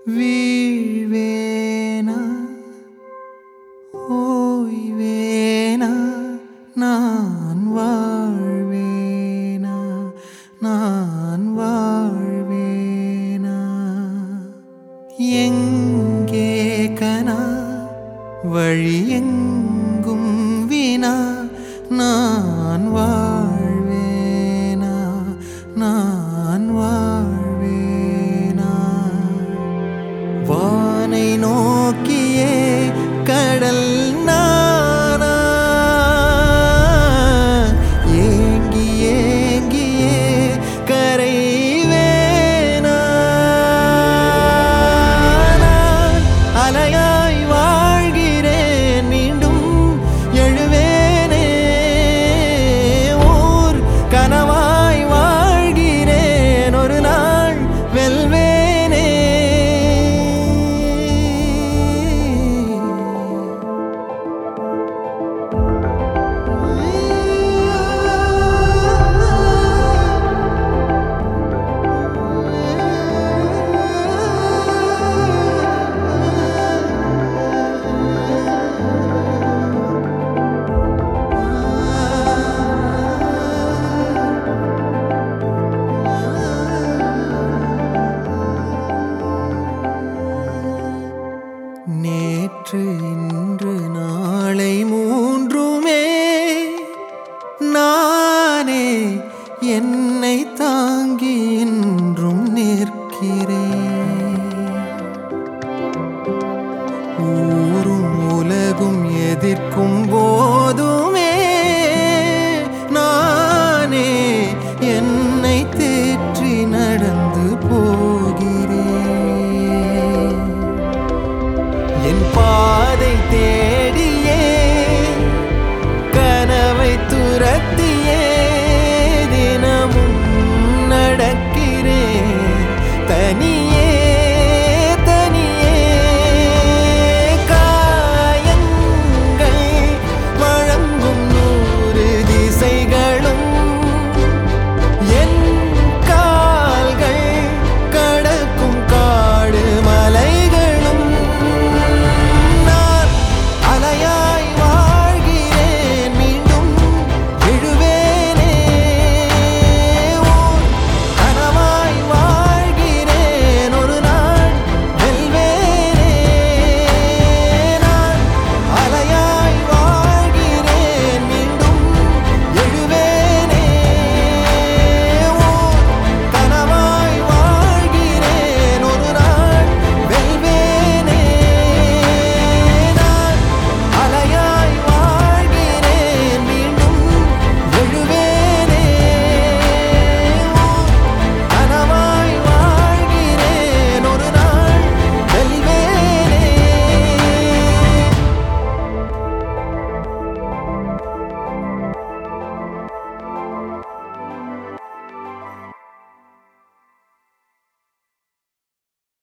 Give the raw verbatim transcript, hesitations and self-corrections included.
வீழ்வேனா ஓய்வேனா நான் வாழ்வேனா நான் வாழ்வேனா எங்கே கனா வழி எங்கும் வினா நான் வாழ்வேனா நான் வாழ்வேனா வானை நோக்கியே கடல் நானா ஏங்கி ஏங்கியே கரைவேனா அலையாய் வாழ்கிறேன் மீண்டும் எழுவேனே ஓர் கனவாய் வாழ்கிறேன் ஒரு நாள் வெல்வேனே நேற்று இன்று நாளை மூன்றுமே நானே என்னை தாங்கி இன்றும்